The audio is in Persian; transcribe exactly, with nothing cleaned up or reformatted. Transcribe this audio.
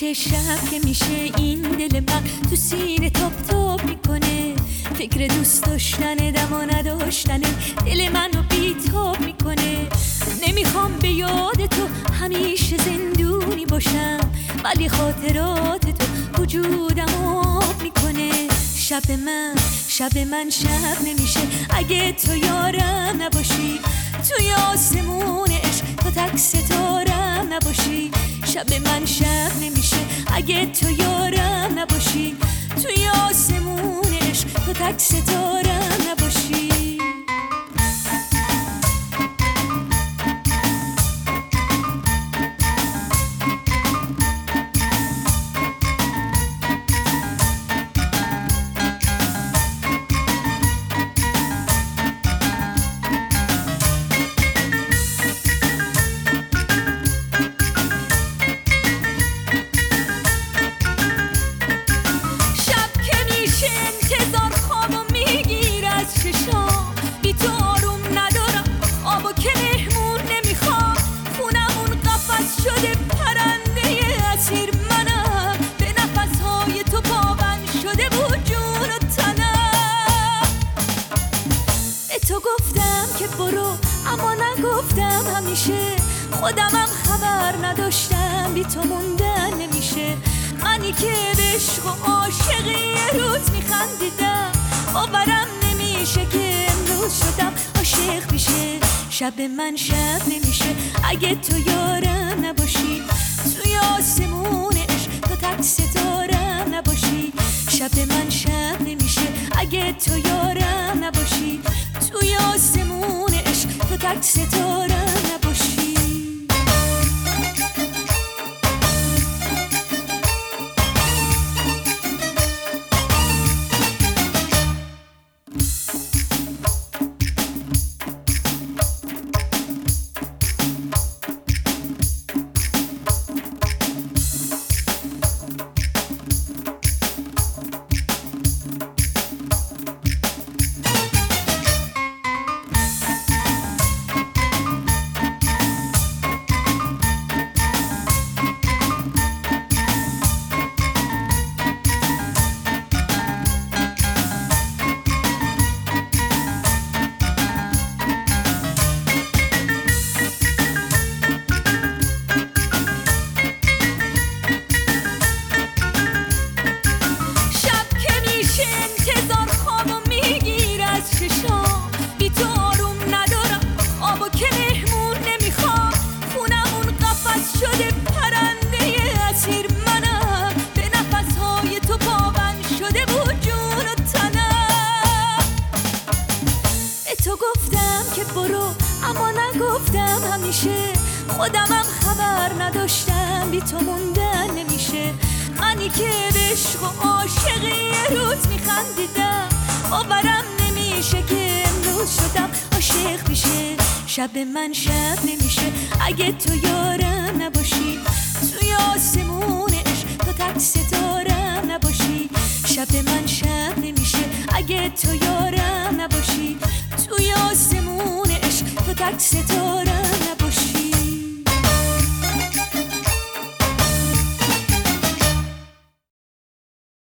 میشه شب که میشه این دل من تو سینه تاپ تاپ میکنه، فکر دوست داشتن دم و نداشتن دل منو بیتاب میکنه. نمیخوام به یاد تو همیشه زندونی باشم، ولی خاطرات تو وجودم آب میکنه. شب من شب من شب نمیشه اگه تو یارم نباشی، توی آسمون عشق تو تک ستارم نباشی. شب من شب نمیشه اگه تو یارم نباشی، توی آسمون عشق تو تک ستارم نباشی. خودمم خبر نداشتم بی تو موندن نمیشه. منی که به عشق و عاشقی یه روز میخندیدم، باورم نمیشه که امروز شدم عاشق میشه. شب من شب نمیشه اگه تو یارم نباشی، توی آسمون عشق تو تک ستارم نباشی. شب من شب نمیشه اگه تو یارم نباشی، توی آسمون عشق تو تک ستارم نباشی. خودمم خبر نداشتم بی تو موندن نمیشه. منی که به عشق و عاشقی یه روز میخندیدم، باورم نمیشه که امروز شدم عاشق میشه. شب من شب نمیشه اگه تو یارم نباشی، توی آسمون عشق تو تک ستارم نباشی. شب من شب نمیشه اگه تو یارم نباشی، توی آسمون عشق تو تک ستارم